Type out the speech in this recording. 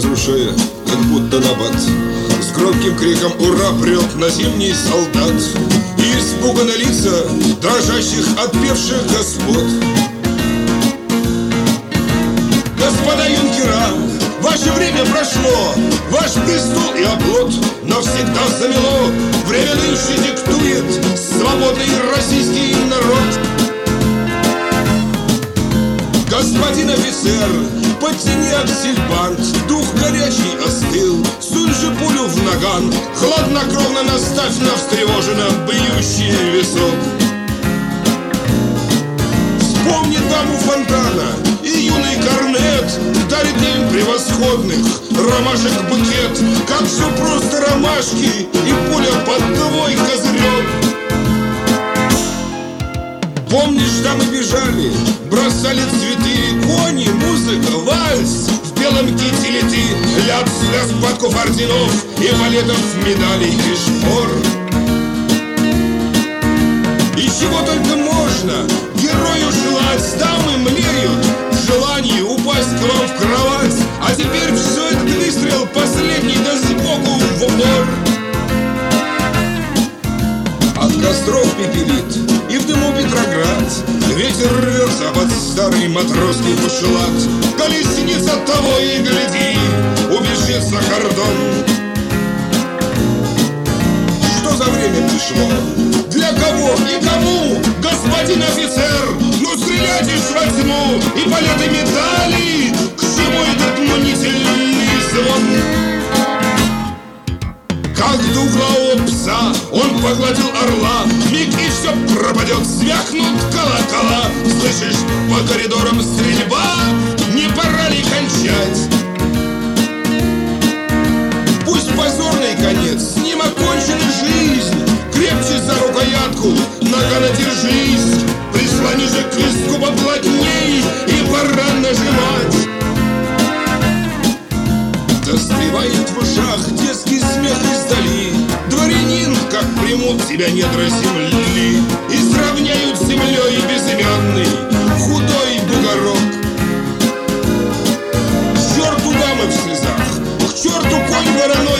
душе, как будто набат. С громким криком «Ура!» прет на зимний солдат. И испуганно лица дрожащих отпевших господ. Господа юнкера, ваше время прошло, ваш престол и оплот навсегда замело. Время нынче диктует свободный российский народ. Господин офицер, подтяни аксельбант, дух горячий остыл, сунь же пулю в наган, хладнокровно наставь на встревоженно бьющий висок. Вспомни даму фонтана и юный корнет, дарит им превосходных ромашек букет. Как все просто ромашки и пуля под твой козырек. Помнишь, да мы бежали, бросали цветы, кони, музыка, вальс. В белом кителе ты, ляп, связ, подков орденов и валетов, медалей и шпор. И чего только можно герою желать, дамы млеют в желании упасть к вам в кровать. А теперь все этот выстрел последний, да сбоку в упор. От костров пепелит и в дыму Петроград, ветер рвется под старый матросский бушлат. Колесница того и гляди, убежит за кордон. Что за время пришло? Для кого и кому, господин офицер? Ну стрелять уж возьму и полеты медали. К чему этот мнительный звон? Как дуглого пса он погладил орла, миг и все пропадет, звякнут колокола. Слышишь, по коридорам стрельба, не пора ли кончать? Пусть позорный конец, с ним окончена жизнь. Крепче за рукоятку, нагана держись. Прислони же к виску поплотней, и пора нажимать. Достревает в ушах детский смех издали. Дворянин, как примут тебя недра земли, и сравняют с землей безымянный худой бугорок. К черту дамы в слезах, к черту конь вороной